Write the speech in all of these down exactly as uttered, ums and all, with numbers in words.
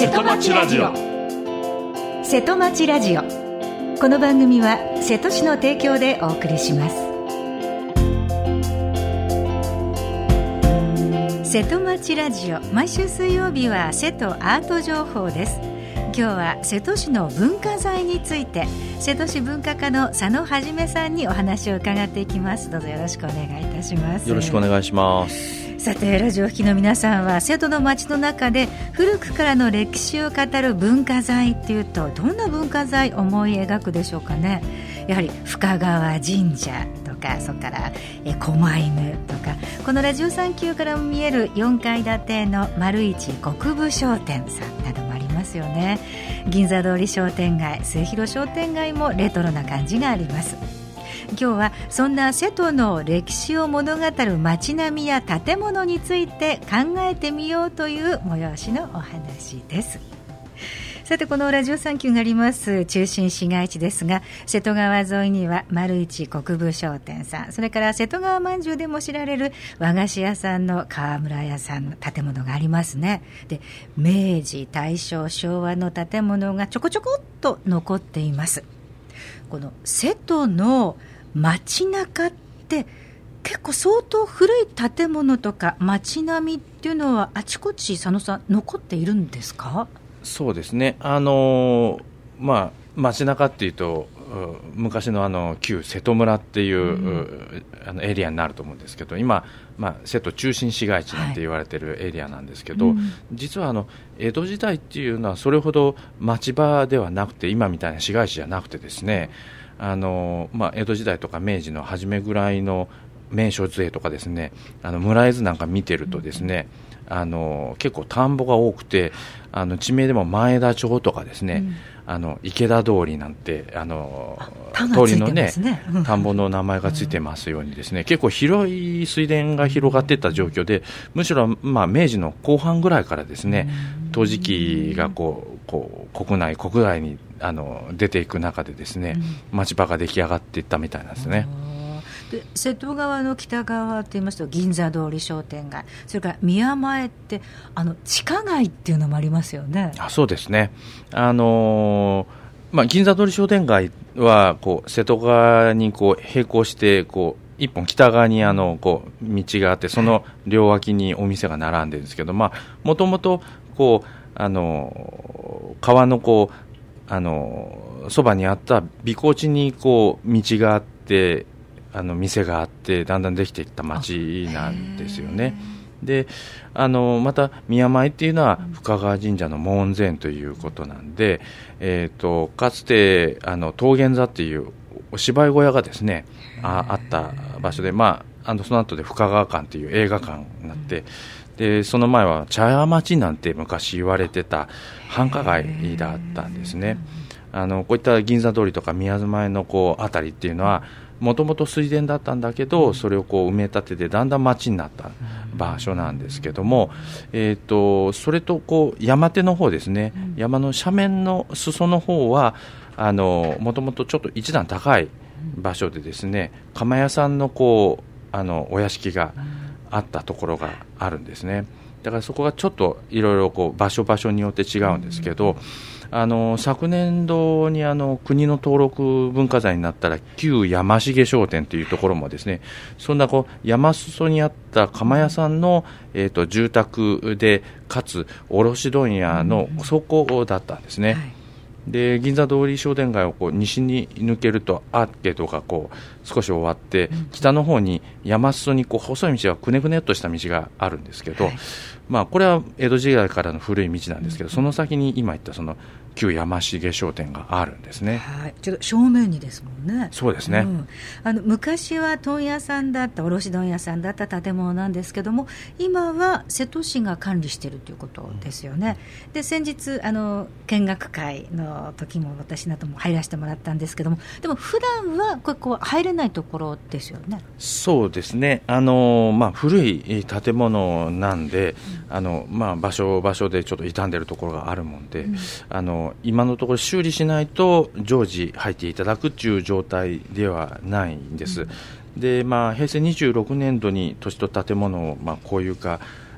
瀬戸町ラジオ。瀬戸町ラジオ、この番組は瀬戸市の提供でお送りします。瀬戸町ラジオ、毎週水曜日は瀬戸アート情報です。今日は瀬戸市の文化財について、瀬戸市文化課の佐野はじめさんにお話を伺っていきます。どうぞよろしくお願いいたします。 よろしくお願いします。 さて、ラジオを聴きの皆さんは瀬戸の町の中で古くからの歴史を語る文化財っていうと、どんな文化財思い描くでしょうかね。やはり深川神社とか、それからえ狛犬とか、このラジオサンキューからも見えるよんかい建ての丸一国分商店さんなどもありますよね。銀座通り商店街、末広商店街もレトロな感じがあります。今日はそんな瀬戸の歴史を物語る街並みや建物について考えてみようという催しのお話です。さて、このラジオサンキューがあります中心市街地ですが、瀬戸川沿いには丸一国分商店さん、それから瀬戸川まんじゅうでも知られる和菓子屋さんの川村屋さんの建物がありますね。で、明治、大正、昭和の建物がちょこちょこっと残っています。この瀬戸の街中って結構相当古い建物とか街並みっていうのはあちこち佐野さん残っているんですか？ そうですね、あのーまあ、街中っていうと昔のあの旧瀬戸村っていう、うん、あのエリアになると思うんですけど、今、まあ、瀬戸中心市街地なんて言われてるエリアなんですけど、はい、うん、実はあの江戸時代っていうのはそれほど町場ではなくて、今みたいな市街地じゃなくてですね、あのまあ、江戸時代とか明治の初めぐらいの名所図とかですね、あの村絵図なんか見てるとですね、あの結構田んぼが多くて、あの地名でも前田町とかですね、うん、あの池田通りなんてあのあ通りのね、田んぼの名前がついてますようにですね、うん、結構広い水田が広がっていった状況で、むしろ、まあ、明治の後半ぐらいからですね、陶磁器がこう、こう国内国外にあの出ていく中でですね、うん、町場が出来上がっていったみたいなんですね。 で、瀬戸川の北側といいますと銀座通り商店街、それから宮前ってあの地下街っていうのもありますよね。 あ、そうですね、あのーまあ、銀座通り商店街はこう瀬戸川にこう並行してこう一本北側にあのこう道があって、その両脇にお店が並んでるんですけど、もともとこうあの川のこうあのそばにあった美港地にこう道があって、あの店があって、だんだんできていった町なんですよね。で、あのまた宮前っていうのは深川神社の門前ということなんで、えー、とかつてあの桃源座っていうお芝居小屋がですね あ, あった場所で、まあ、あのその後で深川館っていう映画館になって、でその前は茶屋町なんて昔言われてた繁華街だったんですね。あのこういった銀座通りとか宮前のこうあたりっていうのはもともと水田だったんだけど、それをこう埋め立ててだんだん町になった場所なんですけども、えー、とそれとこう山手の方ですね、山の斜面の裾の方はあのもともとちょっと一段高い場所でですね、釜屋さんのこうあのお屋敷があったところがあるんですね。だからそこがちょっといろいろこう場所場所によって違うんですけど、あの昨年度にあの国の登録文化財になったら旧山重商店というところもですね、そんなこう山裾にあった釜屋さんの、えー、と住宅でかつ卸問屋の倉庫だったんですね。はい、で銀座通り商店街をこう西に抜けるとアーケードがこう少し終わって、うん、北の方に山裾にこう細い道がくねくねっとした道があるんですけど、はい、まあ、これは江戸時代からの古い道なんですけど、うん、その先に今言ったその旧山重商店があるんですね。 はい、ちょっと正面にですもんね。 そうですね、うん、 あの昔は問屋さんだった卸問屋さんだった建物なんですけども、今は瀬戸市が管理しているということですよね。で先日あの見学会の時も私なども入らせてもらったんですけども、でも普段はここ入れないところですよね。 そうですね、あの、まあ、古い建物なんで、うん、あのまあ、場所場所でちょっと傷んでるところがあるもんで、うん、あの今のところ修理しないと常時入っていただくという状態ではないんです。うん、で、まあ、平成にじゅうろくねんどに土地と建物をまあ公有化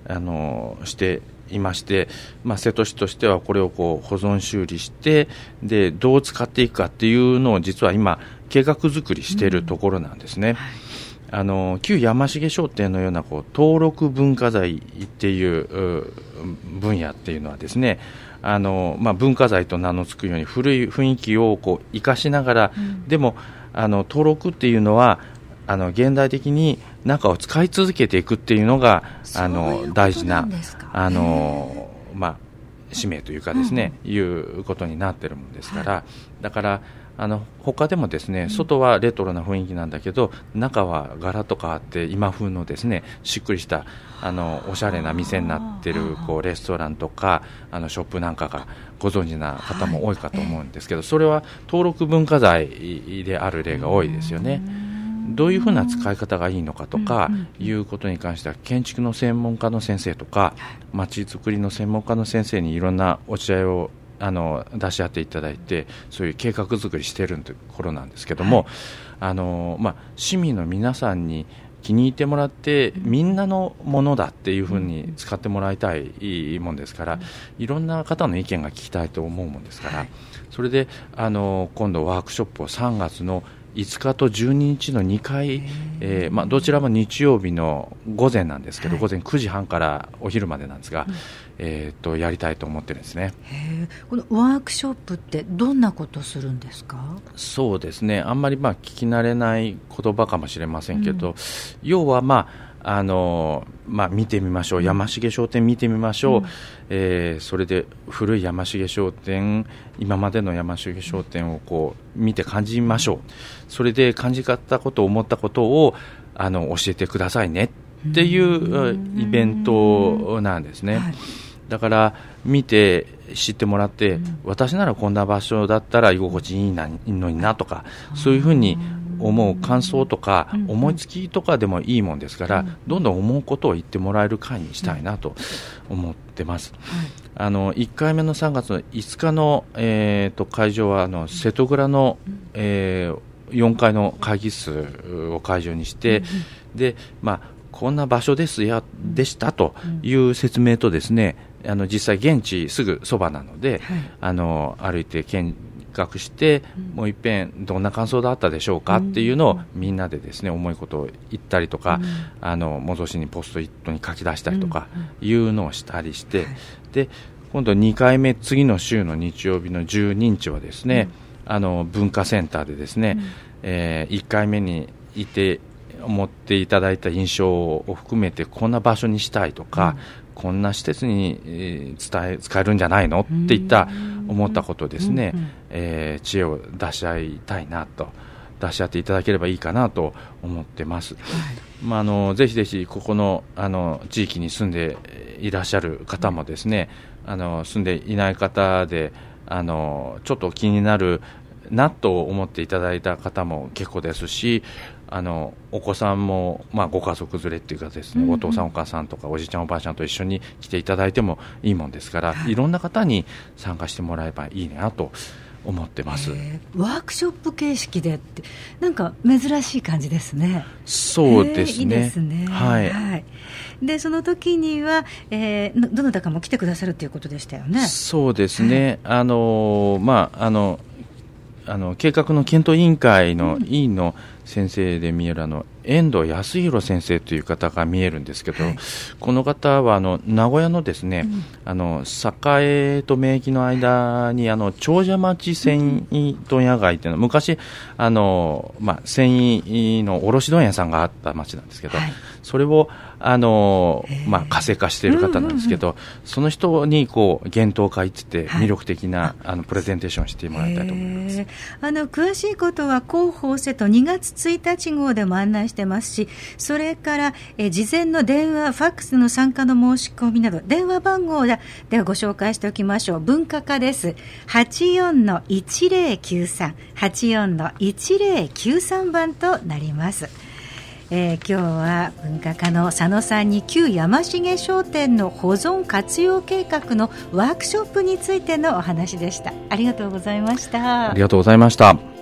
あのしていまして、まあ、瀬戸市としてはこれをこう保存修理してでどう使っていくかっていうのを実は今計画作りしているところなんですね、うんはい、あの旧山重商店のようなこう登録文化財っていう分野っていうのはですねあの、まあ、文化財と名の付くように古い雰囲気をこう生かしながら、うん、でもあの登録っていうのはあの現代的に中を使い続けていくっていうのがあの大事なあの、まあ、使命というかですね、うん、いうことになっているものですから、はい、だからあの他でもですね外はレトロな雰囲気なんだけど、うん、中は柄とかあって今風のですねしっくりしたあのおしゃれな店になっているこうレストランとかあのショップなんかがご存知な方も多いかと思うんですけど、はい、それは登録文化財である例が多いですよね。どういうふうな使い方がいいのかとかいうことに関しては建築の専門家の先生とか街づくりの専門家の先生にいろんな落合をあの出し合っていただいてそういう計画作りしているところなんですけども、はい、あのまあ、市民の皆さんに気に入ってもらってみんなのものだっていうふうに使ってもらいたいもんですからいろんな方の意見が聞きたいと思うもんですからそれであの今度ワークショップをさんがつのいつかとじゅうににちのにかい、えーまあ、どちらも日曜日の午前なんですけど、はい、午前くじはんからお昼までなんですが、うんえー、とやりたいと思ってるんですね。 へこのワークショップってどんなことするんですか？ そうですねあんまりまあ聞き慣れない言葉かもしれませんけど、うん、要はまああのまあ、見てみましょう山重商店見てみましょう、うんえー、それで古い山重商店今までの山重商店をこう見て感じましょうそれで感じ方こと思ったことをあの教えてくださいねっていうイベントなんですね、はい、だから見て知ってもらって、うん、私ならこんな場所だったら居心地いいのになとかそういうふうに思う感想とか思いつきとかでもいいもんですからどんどん思うことを言ってもらえる会にしたいなと思ってます、あのいっかいめのさんがつのいつかの、えー、と会場はあの瀬戸蔵の、えー、よんかいの会議室を会場にしてで、まあ、こんな場所ですやでしたという説明とですねあの実際現地すぐそばなので、はい、あの歩いて見学して、うん、もう一遍どんな感想だったでしょうかっていうのをみんなでですね重いことを言ったりとか、うん、あの戻しにポストイットに書き出したりとかいうのをしたりして、うんうん、で今度にかいめ次の週の日曜日のじゅうににちはですね、うん、あの文化センターでですね、うんえー、いっかいめにいて思っていただいた印象を含めてこんな場所にしたいとか、うんこんな施設に伝え使えるんじゃないのっていった思ったことですね、うんうんえー、知恵を出し合いたいなと出し合っていただければいいかなと思ってます、はいまあ、あのぜひぜひここ の, あの地域に住んでいらっしゃる方もですね、うん、あの住んでいない方であのちょっと気になるなと思っていただいた方も結構ですしあのお子さんも、まあ、ご家族連れっていうかですね、うんうん、お父さんお母さんとかおじいちゃんおばあちゃんと一緒に来ていただいてもいいもんですから、はい、いろんな方に参加してもらえばいいなと思ってます。 ワークショップ形式でってなんか珍しい感じですね。 そうですね、いいですね、はいはい、でその時には、えー、どなたかも来てくださるということでしたよね。 そうですね、はい、あのまああのあの計画の検討委員会の委員の先生で見えるあの遠藤康弘先生という方が見えるんですけど、はい、この方はあの名古屋のですね、うん、あの栄と名駅の間にあの長者町繊維問屋街というのは昔あの、まあ、繊維の卸問屋さんがあった町なんですけど、はい、それをあの、まあ、活性化している方なんですけど、うんうんうん、その人にこう幻冬会って言って魅力的な、はい、あのプレゼンテーションをしてもらいたいと思います。 あの詳しいことは広報瀬戸にがつついたち号でも案内してますしそれからえ事前の電話ファックスの参加の申し込みなど電話番号でではご紹介しておきましょう。文化課です。 はちよんのいちぜろきゅうさん はちよんのいちぜろきゅうさん番となります。えー、今日は文化課の佐野さんに旧山重商店の保存活用計画のワークショップについてのお話でした。ありがとうございました。 ありがとうございました。